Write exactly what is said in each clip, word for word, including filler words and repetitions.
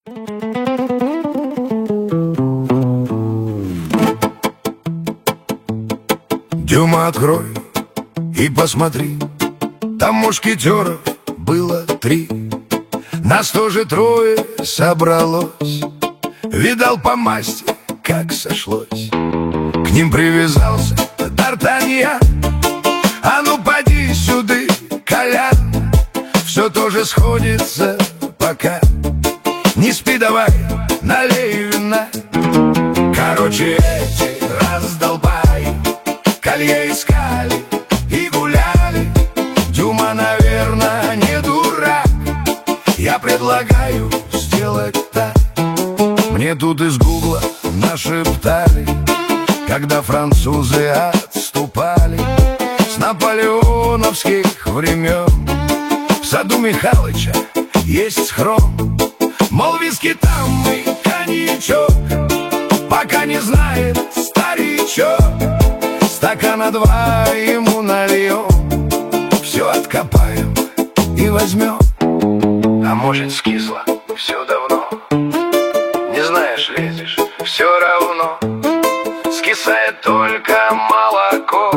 Дюма, открой и посмотри, там мушкетеров было три, нас тоже трое собралось. Видал по масти, как сошлось. К ним привязался Д'Артаньян. А ну поди сюды, Колян. Все тоже сходится пока. Не спи давай, налей вина. Короче, эти раздолбай колье искали и гуляли. Дюма, наверное, не дурак. Я предлагаю сделать так. Мне тут из гугла нашептали, когда французы отступали с наполеоновских времен. В саду Михалыча есть схрон, мол, виски там и коньячок, пока не знает старичок. Стакана два ему нальем, все откопаем и возьмем. А может, скисло все давно, не знаешь, лезешь, все равно. Скисает только молоко.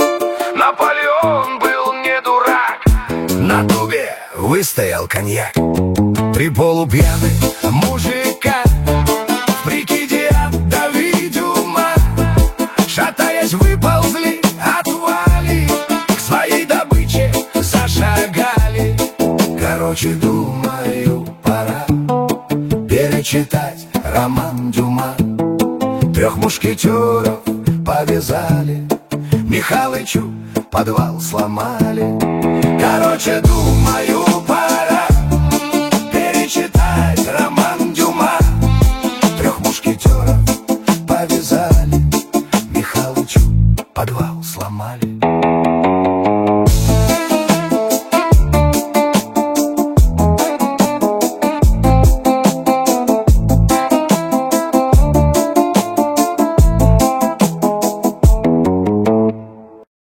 Наполеон был не дурак. На трубе выстоял коньяк. Три полупьяных мужика в прикиде отдали Дюма, шатаясь, выползли от Вали, к своей добыче зашагали. Короче, думаю, пора перечитать роман Дюма. Трех мушкетеров повязали, Михалычу подвал сломали. Короче, думаю, пора перечитать роман Дюма. Трех мушкетеров повязали, Михалычу подвал сломали.